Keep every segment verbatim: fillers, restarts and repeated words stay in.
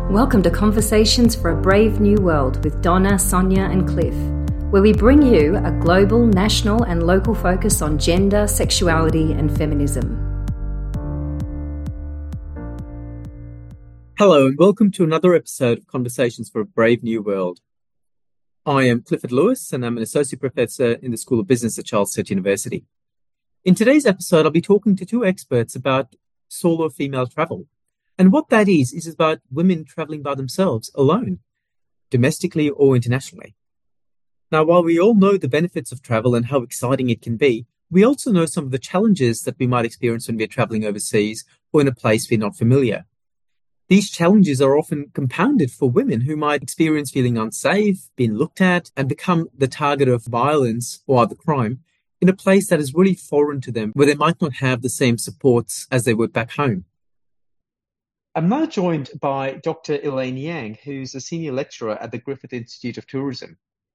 Welcome to Conversations for a Brave New World with Donna, Sonia and Cliff, where we bring you a global, national and local focus on gender, sexuality and feminism. Hello and welcome to another episode of Conversations for a Brave New World. I am Clifford Lewis and I'm an Associate Professor in the School of Business at Charles Sturt University. In today's episode, I'll be talking to two experts about solo female travel. And what that is, is about women traveling by themselves, alone, domestically or internationally. Now, while we all know the benefits of travel and how exciting it can be, we also know some of the challenges that we might experience when we're traveling overseas or in a place we're not familiar. These challenges are often compounded for women who might experience feeling unsafe, being looked at, and become the target of violence or other crime in a place that is really foreign to them, where they might not have the same supports as they would back home. I'm now joined by Doctor Elaine Yang, who's a senior lecturer at the Griffith Institute of Tourism.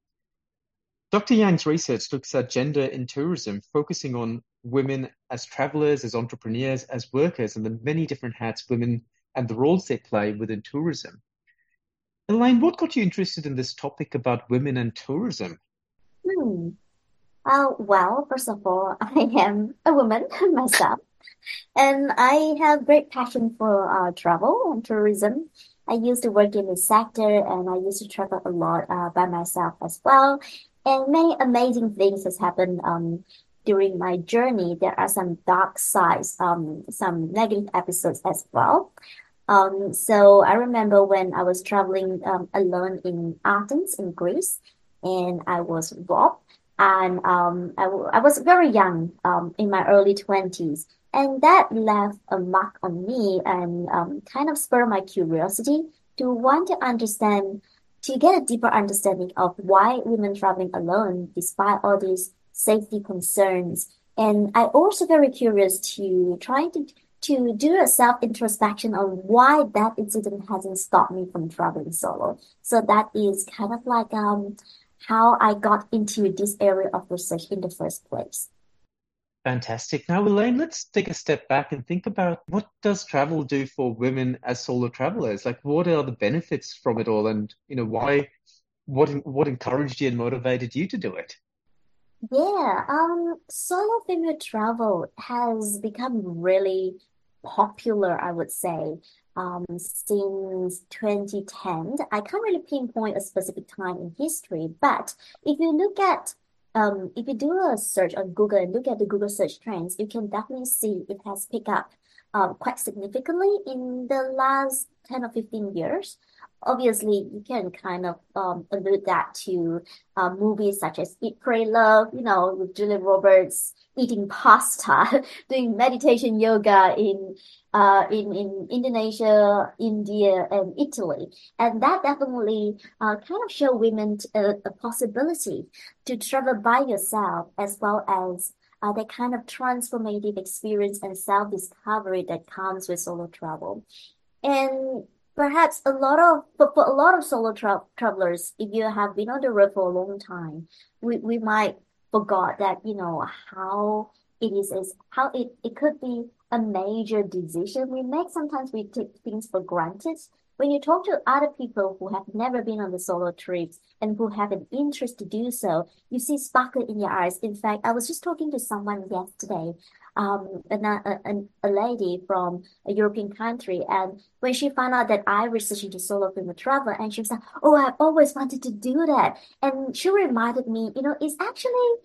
Doctor Yang's research looks at gender in tourism, focusing on women as travelers, as entrepreneurs, as workers, and the many different hats women and the roles they play within tourism. Elaine, what got you interested in this topic about women and tourism? Hmm. Uh, well, first of all, I am a woman myself. And I have great passion for uh, travel and tourism. I used to work in the sector and I used to travel a lot uh, by myself as well. And many amazing things has happened um, during my journey. There are some dark sides, um, some negative episodes as well. Um, so I remember when I was traveling um, alone in Athens in Greece and I was robbed. And um, I, w- I was very young, um, in my early twenties. And that left a mark on me and um, kind of spurred my curiosity to want to understand, to get a deeper understanding of why women traveling alone, despite all these safety concerns. And I also very curious to try to to do a self-introspection on why that incident hasn't stopped me from traveling solo. So that is kind of like um how I got into this area of research in the first place. Fantastic. Now, Elaine, let's take a step back and think about what does travel do for women as solo travelers? Like, what are the benefits from it all, and you know, why? What what encouraged you and motivated you to do it? Yeah, um, solo female travel has become really popular, I would say, um, since twenty ten. I can't really pinpoint a specific time in history, but if you look at um, if you do a search on Google and look at the Google search trends, you can definitely see it has picked up um, quite significantly in the last ten or fifteen years. Obviously, you can kind of um, allude that to uh, movies such as Eat, Pray, Love, you know, with Julia Roberts eating pasta, doing meditation yoga in uh in, in Indonesia, India, and Italy. And that definitely uh, kind of show women a, a possibility to travel by yourself as well as uh, that kind of transformative experience and self-discovery that comes with solo travel. And perhaps a lot of for, for a lot of solo tra travelers, if you have been on the road for a long time, we, we might forgot that, you know, how it is is how it, it could be a major decision we make. Sometimes we take things for granted. When you talk to other people who have never been on the solo trips and who have an interest to do so, you see sparkle in your eyes. In fact, I was just talking to someone yesterday, um, a, a, a lady from a European country, and when she found out that I researched into solo female travel, and she was like, "Oh, I've always wanted to do that," and she reminded me, you know, it's actually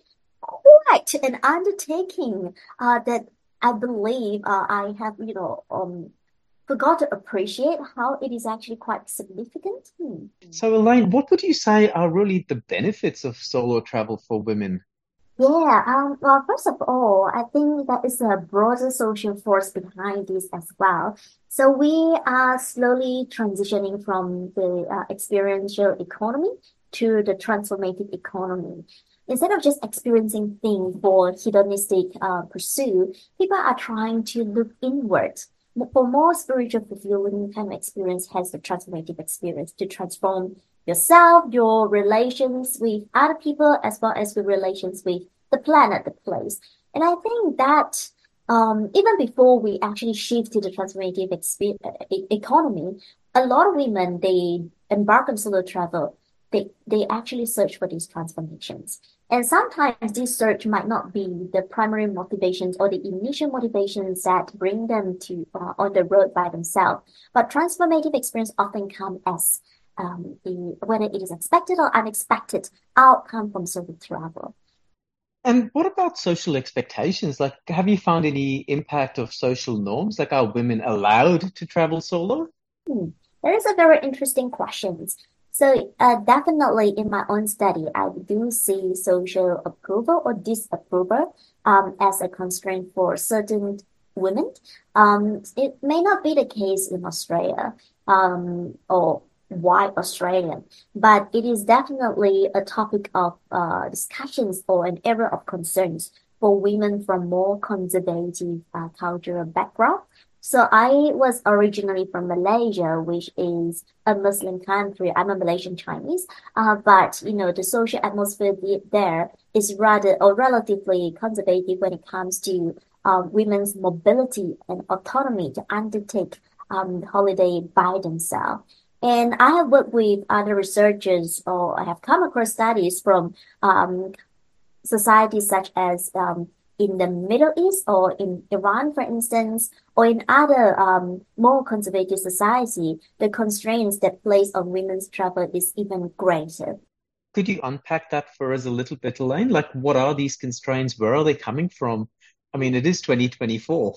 quite an undertaking uh, that I believe uh, I have, you know, um forgot to appreciate how it is actually quite significant. Hmm. So, Elaine, what would you say are really the benefits of solo travel for women? Yeah, um, well, first of all, I think that is a broader social force behind this as well. So we are slowly transitioning from the uh, experiential economy to the transformative economy. Instead of just experiencing things for hedonistic uh, pursuit, people are trying to look inward. For more spiritual fulfilling kind of experience has the transformative experience to transform yourself, your relations with other people, as well as with relations with the planet, the place. And I think that um, even before we actually shift to the transformative expe- e- economy, a lot of women, they embark on solo travel, they they actually search for these transformations. And sometimes this search might not be the primary motivations or the initial motivations that bring them to uh, on the road by themselves. But transformative experience often come as um, the whether it is expected or unexpected outcome from solo travel. And what about social expectations? Like, have you found any impact of social norms? Like, are women allowed to travel solo? Hmm. There is a very interesting question. So, uh, definitely in my own study, I do see social approval or disapproval um, as a constraint for certain women. Um, it may not be the case in Australia um, or white Australian, but it is definitely a topic of uh, discussions or an area of concerns for women from more conservative uh, cultural background. So I was originally from Malaysia, which is a Muslim country. I'm a Malaysian Chinese, uh, but you know the social atmosphere the- there is rather or relatively conservative when it comes to uh, women's mobility and autonomy to undertake um, holiday by themselves. And I have worked with other researchers, or I have come across studies from um, societies such as um, in the Middle East or in Iran, for instance, or in other um, more conservative society, the constraints that place on women's travel is even greater. Could you unpack that for us a little bit, Elaine? Like, what are these constraints? Where are they coming from? I mean, it is twenty twenty-four.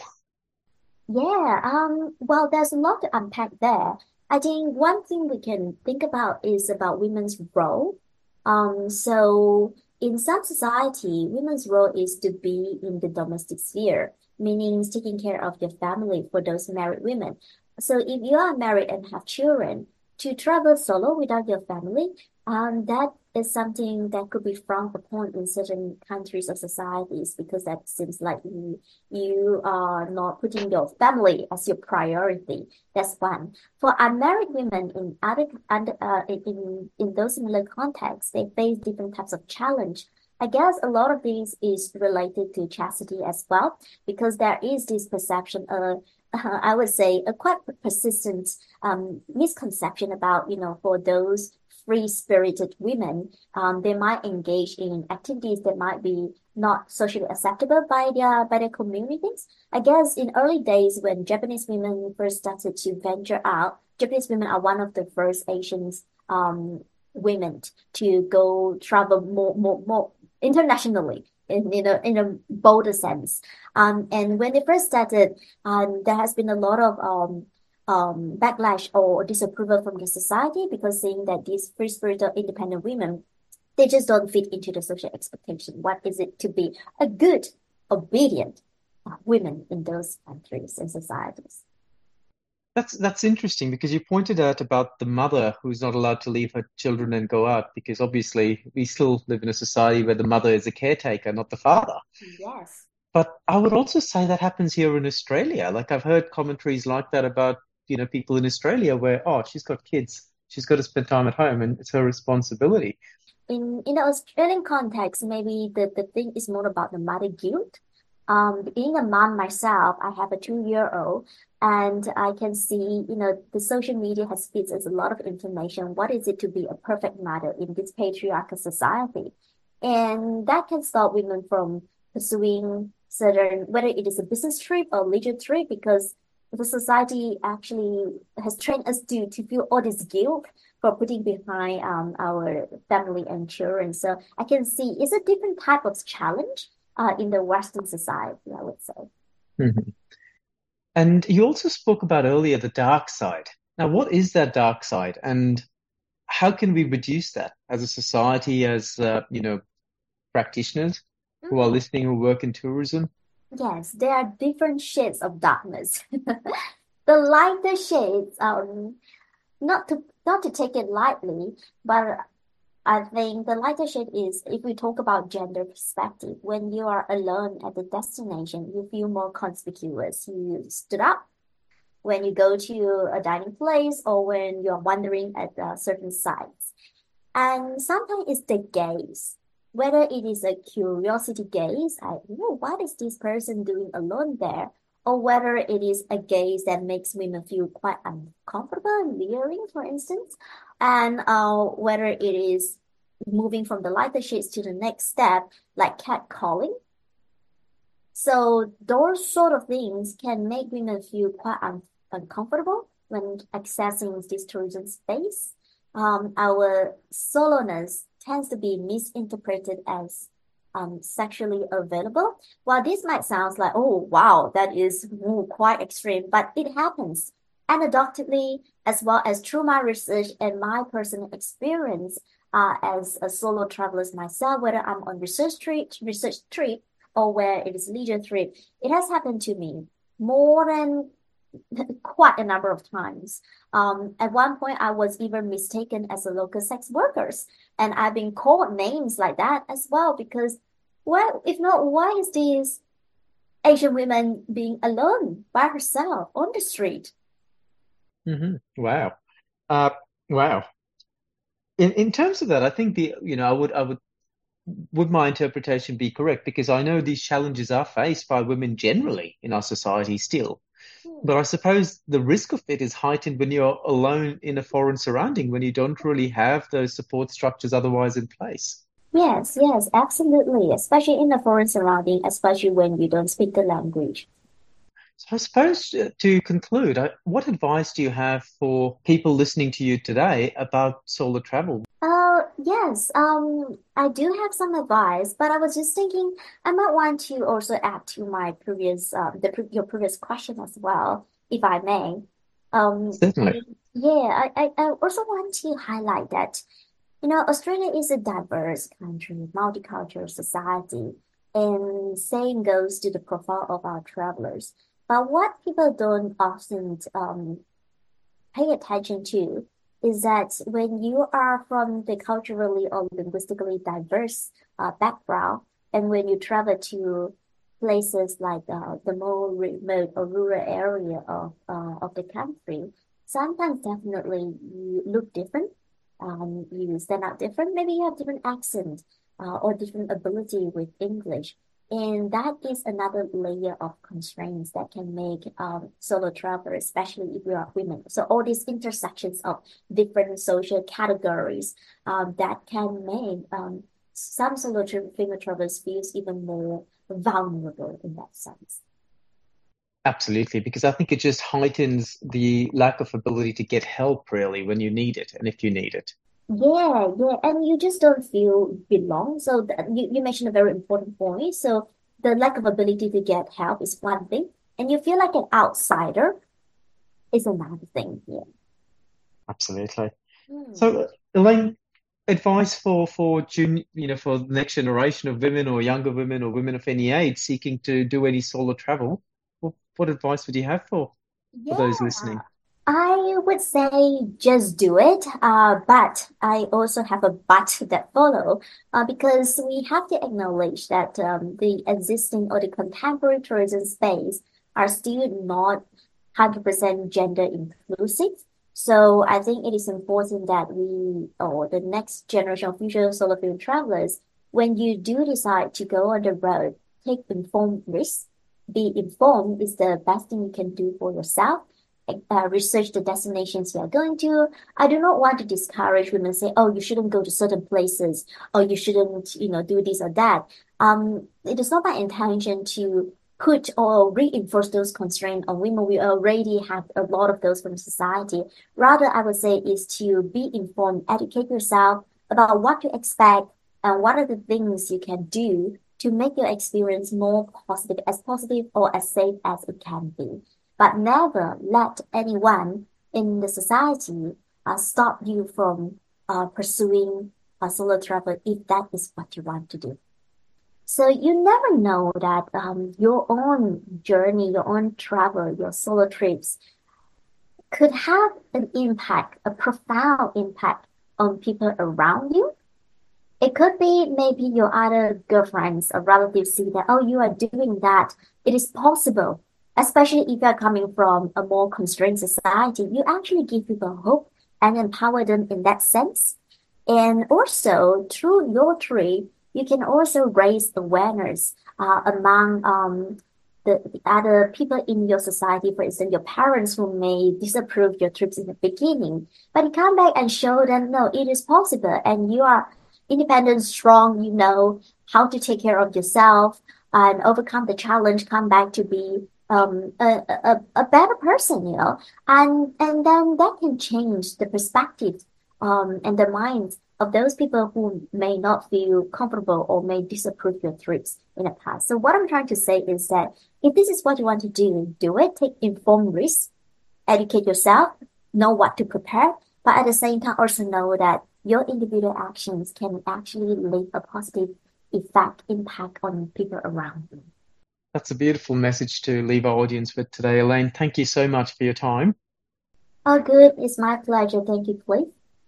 Yeah, um, well, there's a lot to unpack there. I think one thing we can think about is about women's role. Um, so in some society, women's role is to be in the domestic sphere, meaning taking care of your family for those married women. So if you are married and have children, to travel solo without your family, um, that is something that could be frowned upon in certain countries or societies because that seems like you you are not putting your family as your priority. That's one. For unmarried women in other under uh, in in in those similar contexts, they face different types of challenge. I guess a lot of these is related to chastity as well, because there is this perception of, uh, I would say, a quite persistent um, misconception about, you know, for those free-spirited women, um, they might engage in activities that might be not socially acceptable by their by their communities. I guess in early days when Japanese women first started to venture out, Japanese women are one of the first Asians um women to go travel more more more internationally in in a in a bolder sense. Um and when they first started, um there has been a lot of um um backlash or disapproval from the society because saying that these free spirited independent women they just don't fit into the social expectation. What is it to be a good, obedient uh, women in those countries and societies? That's that's interesting because you pointed out about the mother who's not allowed to leave her children and go out because obviously we still live in a society where the mother is a caretaker, not the father. Yes. But I would also say that happens here in Australia. Like I've heard commentaries like that about, you know, people in Australia where, oh, she's got kids, she's got to spend time at home and it's her responsibility. In in the Australian context, maybe the, the thing is more about the mother guilt. Um, being a mom myself, I have a two-year-old, and I can see, you know, the social media has feeds us a lot of information. What is it to be a perfect mother in this patriarchal society? And that can stop women from pursuing certain, whether it is a business trip or leisure trip, because the society actually has trained us to to feel all this guilt for putting behind um our family and children. So I can see it's a different type of challenge uh in the Western society, I would say. Mhm. And you also spoke about earlier the dark side. Now, what is that dark side, and how can we reduce that as a society, as uh, you know, practitioners who are Mm, listening who work in tourism? yes, there are different shades of darkness. The lighter shades, um, not to not to take it lightly, but I think the lighter shade is if we talk about gender perspective, when you are alone at the destination, you feel more conspicuous. You stood up when you go to a dining place or when you're wandering at uh, certain sites. And sometimes it's the gaze, whether it is a curiosity gaze, I, you know, what is this person doing alone there? or whether it is a gaze that makes women feel quite uncomfortable and leering, for instance, and uh, whether it is moving from the lighter shades to the next step, like catcalling. So those sort of things can make women feel quite un uncomfortable when accessing this tourism space. Um, our soloness tends to be misinterpreted as um, sexually available. While this might sound like, oh, wow, that is ooh, quite extreme, but it happens. Anecdotally, as well as through my research and my personal experience uh, as a solo traveler myself, whether I'm on research trip, research trip, or where it is leisure trip, it has happened to me more than quite a number of times. Um, at one point, I was even mistaken as a local sex workers, and I've been called names like that as well because, well, if not, why is this Asian woman being alone by herself on the street? Hmm. Wow. Uh, wow. In in terms of that, I think the you know I would I would would my interpretation be correct? Because I know these challenges are faced by women generally in our society still. Hmm. But I suppose the risk of it is heightened when you're alone in a foreign surrounding, when you don't really have those support structures otherwise in place. Yes, yes, absolutely. Especially in the foreign surrounding, especially when you don't speak the language. So I suppose uh, to conclude, uh, what advice do you have for people listening to you today about solo travel? Uh, yes, um, I do have some advice, but I was just thinking I might want to also add to my previous, um, the pre your previous question as well, if I may. Um, Certainly. yeah, I, I, I also want to highlight that, you know, Australia is a diverse country, multicultural society, and same goes to the profile of our travelers. But what people don't often um pay attention to is that when you are from the culturally or linguistically diverse uh, background, and when you travel to places like uh, the more remote or rural area of uh, of the country, sometimes definitely you look different. Um, you stand out different. Maybe you have different accent uh, or different ability with English. And that is another layer of constraints that can make um, solo travelers, especially if you are women. So all these intersections of different social categories um, that can make um, some solo tra female travelers feel even more vulnerable in that sense. Absolutely, because I think it just heightens the lack of ability to get help really when you need it and if you need it. Yeah, yeah, and you just don't feel belong. So that, you, you mentioned a very important point. So the lack of ability to get help is one thing, and you feel like an outsider is another thing. Yeah. Absolutely. Hmm. So, Elaine, advice for for junior, you know, for the next generation of women or younger women or women of any age seeking to do any solo travel, what, what advice would you have for for those Yeah, listening? I would say just do it. Uh, but I also have a but that follow, uh, because we have to acknowledge that um, the existing or the contemporary tourism space are still not one hundred percent gender inclusive. So I think it is important that we, or the next generation of future solo field travelers, when you do decide to go on the road, take informed risks. Be informed is the best thing you can do for yourself. Uh, research the destinations you are going to. I do not want to discourage women say, oh, you shouldn't go to certain places or you shouldn't, you know, do this or that. Um, it is not my intention to put or reinforce those constraints on women. We already have a lot of those from society. Rather, I would say is to be informed, educate yourself about what to expect and what are the things you can do to make your experience more positive, as positive or as safe as it can be. But never let anyone in the society uh, stop you from uh, pursuing a solo travel if that is what you want to do. So you never know that um, your own journey, your own travel, your solo trips could have an impact, a profound impact on people around you. It could be maybe your other girlfriends or relatives see that, oh, you are doing that. It is possible, especially if you're coming from a more constrained society. You actually give people hope and empower them in that sense. And also, through your trip, you can also raise awareness uh, among um, the, the other people in your society, for instance, your parents who may disapprove your trips in the beginning, but you come back and show them, no, it is possible, and you are independent, strong, you know how to take care of yourself and overcome the challenge, come back to be um a, a, a better person, you know, and and then that can change the perspective um and the minds of those people who may not feel comfortable or may disapprove your trips in the past. So what I'm trying to say is that if this is what you want to do, do it, take informed risks, educate yourself, know what to prepare, but at the same time also know that your individual actions can actually leave a positive effect, impact on people around you. That's a beautiful message to leave our audience with today, Elaine. Thank you so much for your time. Oh, good. It's my pleasure. Thank you, Cliff.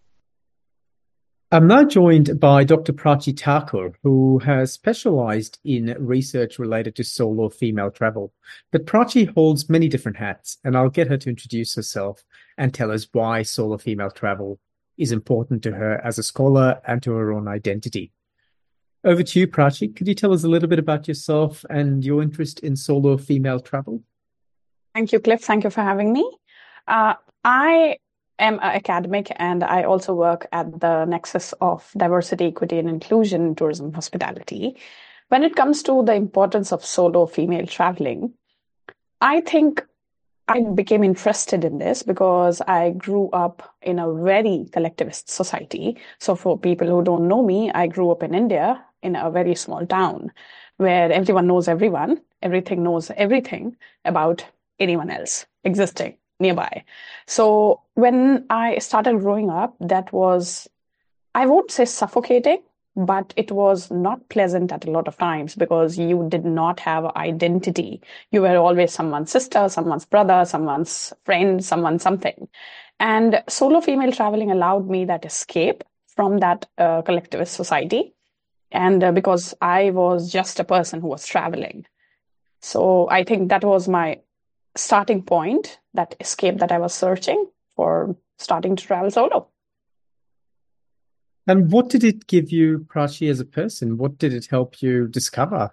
I'm now joined by Doctor Prachi Thakur, who has specialized in research related to solo female travel. But Prachi holds many different hats, and I'll get her to introduce herself and tell us why solo female travel is important to her as a scholar and to her own identity. Over to you, Prachi. Could you tell us a little bit about yourself and your interest in solo female travel? Thank you, Cliff. Thank you for having me. Uh, I am an academic, and I also work at the nexus of diversity, equity, and inclusion in tourism and hospitality. When it comes to the importance of solo female traveling, I think I became interested in this because I grew up in a very collectivist society. So for people who don't know me, I grew up in India in a very small town where everyone knows everyone, everything knows everything about anyone else existing nearby. So when I started growing up, that was, I won't say suffocating, but it was not pleasant at a lot of times because you did not have an identity. You were always someone's sister, someone's brother, someone's friend, someone something. And solo female traveling allowed me that escape from that uh, collectivist society. And uh, because I was just a person who was traveling. So I think that was my starting point, that escape that I was searching for starting to travel solo. And what did it give you, Prachi, as a person? What did it help you discover?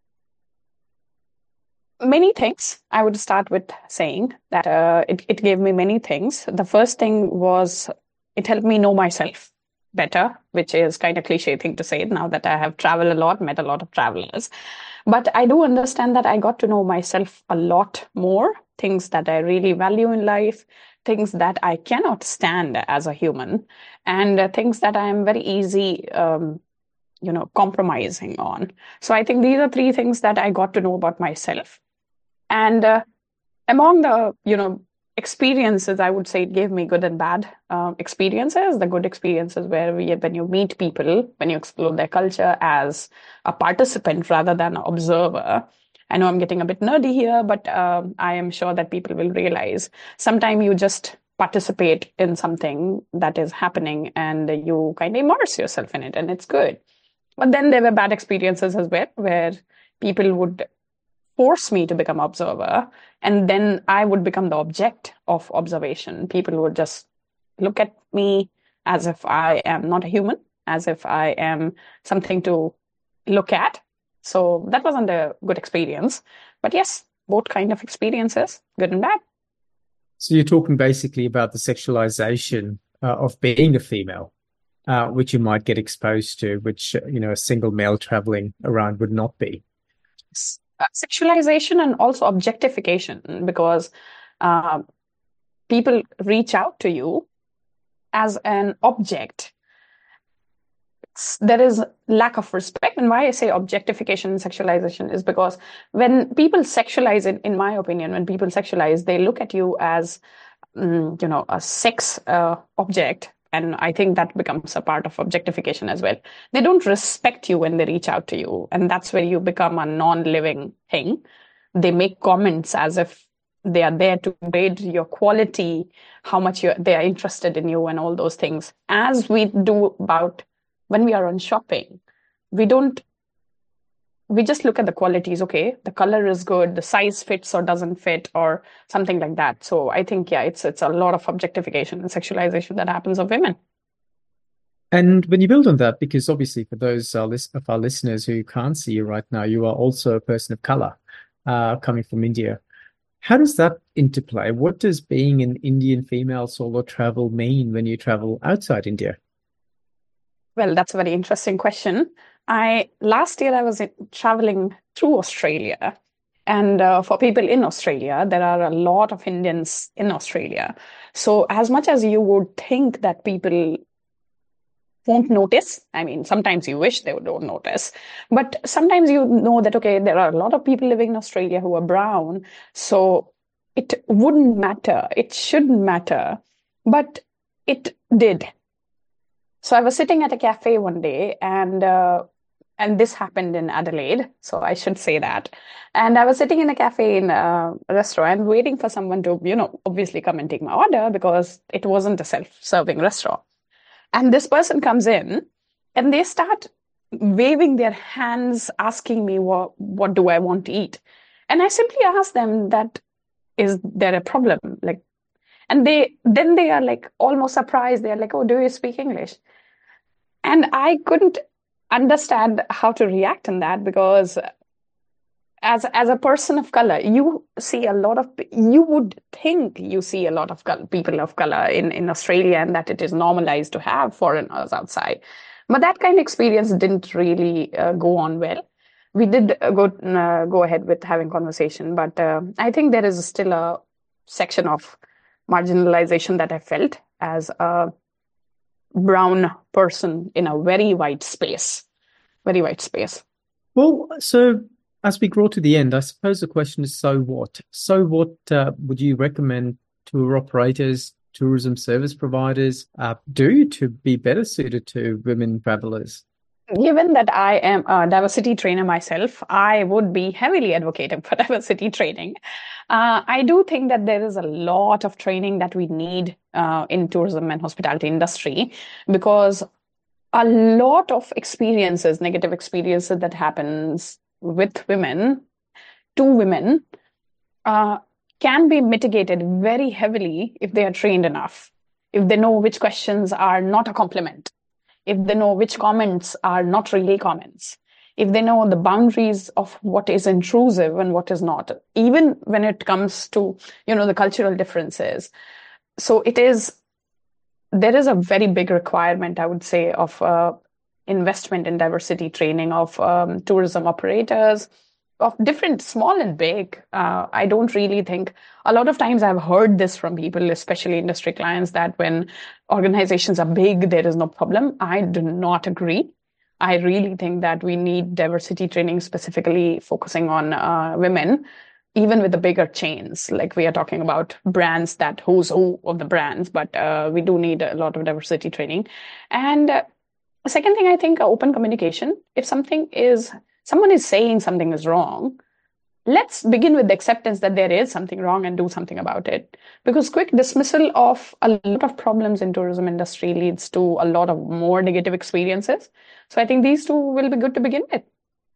Many things. I would start with saying that uh, it, it gave me many things. The first thing was it helped me know myself better, which is kind of cliche thing to say now that I have traveled a lot, met a lot of travelers. But I do understand that I got to know myself a lot more, things that I really value in life, things that I cannot stand as a human, and uh, things that I am very easy, um, you know, compromising on. So I think these are three things that I got to know about myself. And uh, among the, you know, experiences, I would say it gave me good and bad uh, experiences. The good experiences where we, when you meet people, when you explore their culture as a participant rather than an observer. I know I'm getting a bit nerdy here, but um, I am sure that people will realize sometimes you just participate in something that is happening and you kind of immerse yourself in it, and it's good. But then there were bad experiences as well, where people would force me to become observer, and then I would become the object of observation. People would just look at me as if I am not a human, as if I am something to look at. So that wasn't a good experience. But yes, both kind of experiences, good and bad. So you're talking basically about the sexualization uh, of being a female, uh, which you might get exposed to, which, you know, a single male traveling around would not be. Uh, sexualization and also objectification, because uh, people reach out to you as an object. There is lack of respect. And why I say objectification and sexualization is because when people sexualize it, in my opinion, when people sexualize, they look at you as, um, you know, a sex uh, object. And I think that becomes a part of objectification as well. They don't respect you when they reach out to you. And that's where you become a non-living thing. They make comments as if they are there to grade your quality, how much you're, they are interested in you and all those things. As we do about when we are on shopping, we don't, we just look at the qualities. Okay, the color is good, the size fits or doesn't fit or something like that. So I think, yeah, it's it's a lot of objectification and sexualization that happens of women. And when you build on that, because obviously for those uh, list- of our listeners who can't see you right now, you are also a person of color. uh, coming from India. How does that interplay? What does being an Indian female solo travel mean when you travel outside India? Well, that's a very interesting question. I last year I was in, traveling through Australia, and uh, for people in Australia, there are a lot of Indians in Australia. So as much as you would think that people won't notice, I mean, sometimes you wish they don't notice, but sometimes you know that, okay, there are a lot of people living in Australia who are brown, so it wouldn't matter, it shouldn't matter, but it did. So I was sitting at a cafe one day, and uh, and this happened in Adelaide, so I should say that. And I was sitting in a cafe in a restaurant waiting for someone to, you know, obviously come and take my order because it wasn't a self-serving restaurant. And this person comes in and they start waving their hands, asking me, what, what do I want to eat? And I simply asked them that, is there a problem? Like, and they then they are like almost surprised. They're like, oh, do you speak English? And I couldn't understand how to react in that, because as as a person of color, you see a lot of, you would think you see a lot of color, people of color in, in Australia, and that it is normalized to have foreigners outside. But that kind of experience didn't really uh, go on well. We did uh, go uh, go ahead with having conversation, but uh, I think there is still a section of marginalization that I felt as a brown person in a very white space, very white space. Well, so as we grow to the end, I suppose the question is, so what? So what uh, would you recommend tour operators, tourism service providers uh, do to be better suited to women travelers? Given that I am a diversity trainer myself, I would be heavily advocating for diversity training. Uh, I do think that there is a lot of training that we need uh, in tourism and hospitality industry, because a lot of experiences, negative experiences that happens with women, to women, uh, can be mitigated very heavily if they are trained enough, if they know which questions are not a compliment, if they know which comments are not really comments, if they know the boundaries of what is intrusive and what is not, even when it comes to, you know, the cultural differences. So it is, there is a very big requirement, I would say, of uh, investment in diversity training of um, tourism operators, of different, small and big. Uh, I don't really think, a lot of times I've heard this from people, especially industry clients, that when organizations are big, there is no problem. I do not agree. I really think that we need diversity training, specifically focusing on uh, women, even with the bigger chains. Like, we are talking about brands, that who's who of the brands, but uh, we do need a lot of diversity training. And uh, the second thing, I think, uh, open communication. If something is, someone is saying something is wrong, let's begin with the acceptance that there is something wrong and do something about it. Because quick dismissal of a lot of problems in tourism industry leads to a lot of more negative experiences. So I think these two will be good to begin with.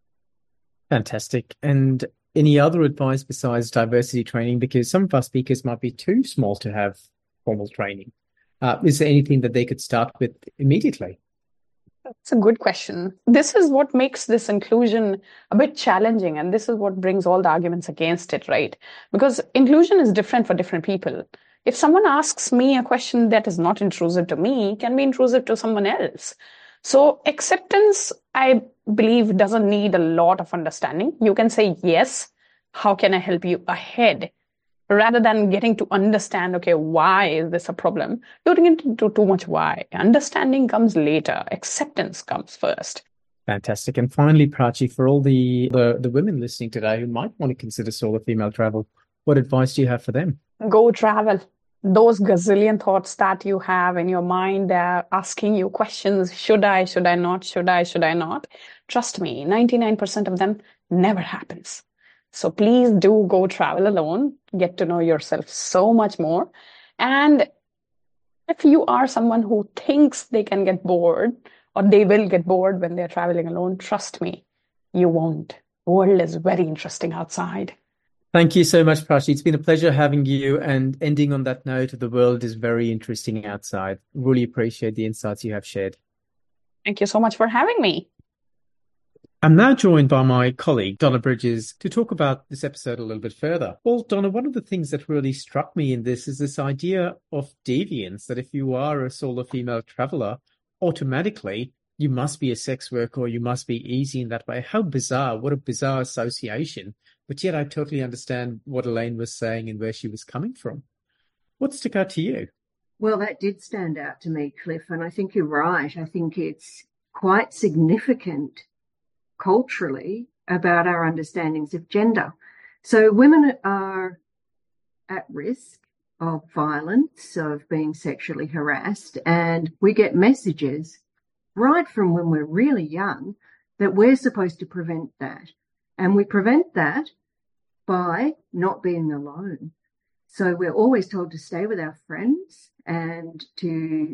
Fantastic. And any other advice besides diversity training? Because some of our speakers might be too small to have formal training. Uh, is there anything that they could start with immediately? That's a good question. This is what makes this inclusion a bit challenging, and this is what brings all the arguments against it, right? Because inclusion is different for different people. If someone asks me a question that is not intrusive to me, can be intrusive to someone else. So acceptance, I believe, doesn't need a lot of understanding. You can say, yes, how can I help you ahead? Rather than getting to understand, okay, why is this a problem? Don't get into too much why. Understanding comes later. Acceptance comes first. Fantastic. And finally, Prachi, for all the, the, the women listening today who might want to consider solo female travel, what advice do you have for them? Go travel. Those gazillion thoughts that you have in your mind, uh, asking you questions, should I, should I not, should I, should I not? Trust me, ninety-nine percent of them never happens. So please do go travel alone, get to know yourself so much more. And if you are someone who thinks they can get bored, or they will get bored when they're traveling alone, trust me, you won't. The world is very interesting outside. Thank you so much, Prachi. It's been a pleasure having you, and ending on that note, the world is very interesting outside. Really appreciate the insights you have shared. Thank you so much for having me. I'm now joined by my colleague, Donna Bridges, to talk about this episode a little bit further. Well, Donna, one of the things that really struck me in this is this idea of deviance, that if you are a solo female traveler, automatically you must be a sex worker or you must be easy in that way. How bizarre. What a bizarre association. But yet I totally understand what Elaine was saying and where she was coming from. What stuck out to you? Well, that did stand out to me, Cliff, and I think you're right. I think it's quite significant culturally about our understandings of gender. So women are at risk of violence, of being sexually harassed, and we get messages right from when we're really young that we're supposed to prevent that. And we prevent that by not being alone. So we're always told to stay with our friends and to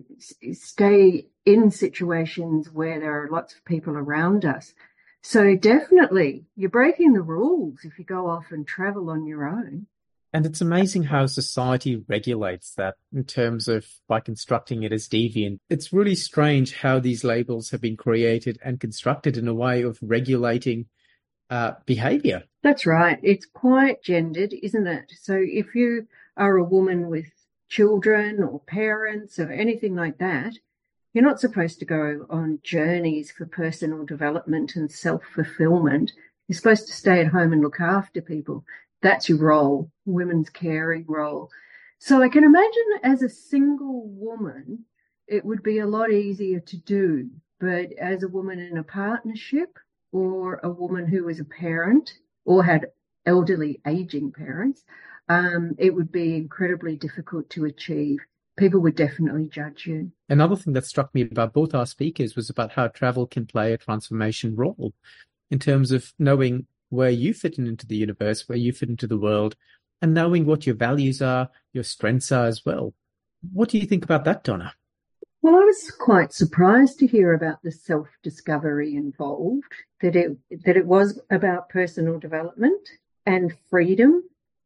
stay in situations where there are lots of people around us. So definitely, you're breaking the rules if you go off and travel on your own. And it's amazing how society regulates that in terms of by constructing it as deviant. It's really strange how these labels have been created and constructed in a way of regulating uh, behavior. That's right. It's quite gendered, isn't it? So if you are a woman with children or parents or anything like that, you're not supposed to go on journeys for personal development and self-fulfillment. You're supposed to stay at home and look after people. That's your role, women's caring role. So I can imagine as a single woman, it would be a lot easier to do. But as a woman in a partnership or a woman who was a parent or had elderly aging parents, um, it would be incredibly difficult to achieve. People would definitely judge you. Another thing that struck me about both our speakers was about how travel can play a transformation role in terms of knowing where you fit into the universe, where you fit into the world, and knowing what your values are, your strengths are as well. What do you think about that, Donna? Well, I was quite surprised to hear about the self-discovery involved, that it that it was about personal development and freedom,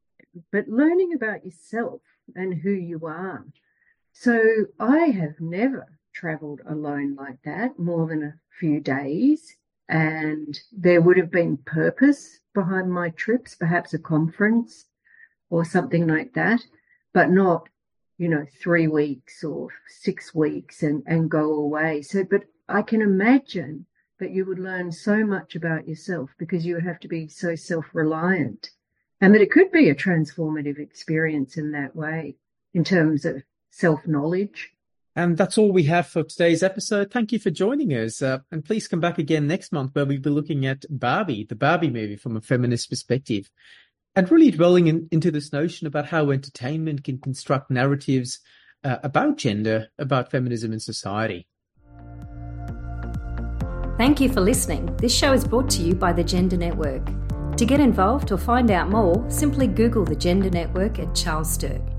but learning about yourself and who you are. So I have never travelled alone like that, more than a few days, and there would have been purpose behind my trips, perhaps a conference or something like that, but not, you know, three weeks or six weeks and, and go away. So, but I can imagine that you would learn so much about yourself because you would have to be so self-reliant, and that it could be a transformative experience in that way in terms of self-knowledge. And that's all we have for today's episode. Thank you for joining us. Uh, and please come back again next month where we'll be looking at Barbie, the Barbie movie from a feminist perspective, and really dwelling in, into this notion about how entertainment can construct narratives uh, about gender, about feminism in society. Thank you for listening. This show is brought to you by the Gender Network. To get involved or find out more, simply Google the Gender Network at Charles Sturt.